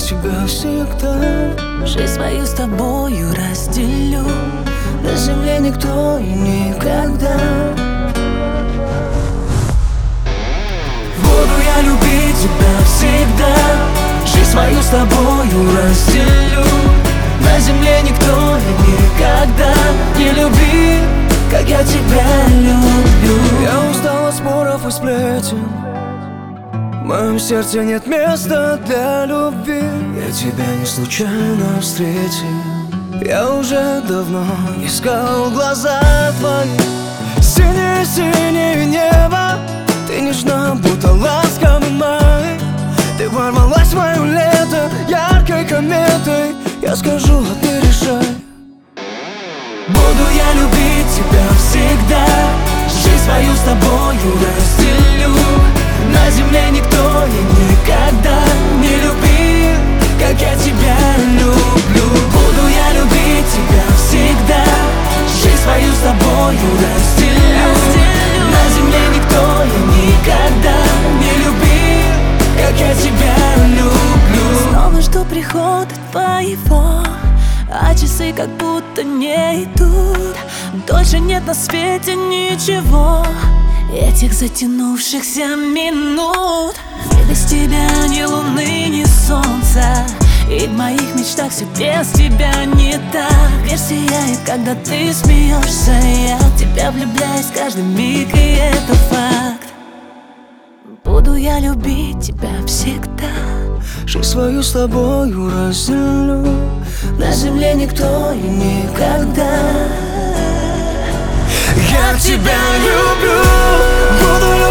тебя всегда. Жизнь свою с тобою разделю. На земле никто и никогда. Буду я любить тебя всегда. Жизнь свою с тобою разделю. На земле никто и никогда не любит, как я тебя люблю. Я устал от споров и сплетен. В моем сердце нет места для любви. Я тебя не случайно встретил. Я уже давно искал глаза твои. Синее-синее небо. Ты нежна, будто ласковый май. Ты ворвалась в мое лето яркой кометой. Я скажу, а ты решай. Буду я любить тебя всегда. Жизнь свою с тобою разделю. На земле никто и никогда не любил, как я тебя люблю. Буду я любить тебя всегда. Жизнь свою с тобою разделю. На земле никто и никогда не любил, как я тебя люблю. Снова жду прихода твоего, а часы как будто не идут. Дольше нет на свете ничего, этих затянувшихся минут. И без тебя ни луны, ни солнца, и в моих мечтах все без тебя не так. Мир сияет, когда ты смеешься. Я в тебя влюбляюсь каждый миг, и это факт. Буду я любить тебя всегда. Жизнь свою с тобою разделю. На земле никто и никогда. Я тебя люблю. Буду